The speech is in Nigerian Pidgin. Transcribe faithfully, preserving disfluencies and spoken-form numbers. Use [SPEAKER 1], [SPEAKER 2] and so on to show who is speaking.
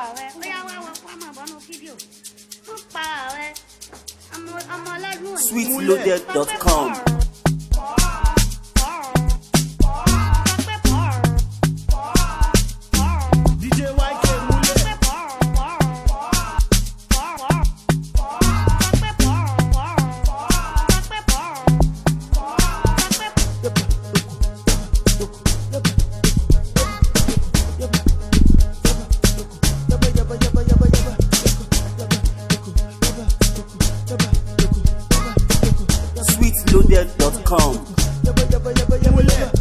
[SPEAKER 1] ààrẹ ó yá wá wá máa bọ́nú fídíò wọ́n pa ààrẹ ọmọ ọlọ́dún òní.
[SPEAKER 2] sweet loaded dot com. sweet loaded dot com.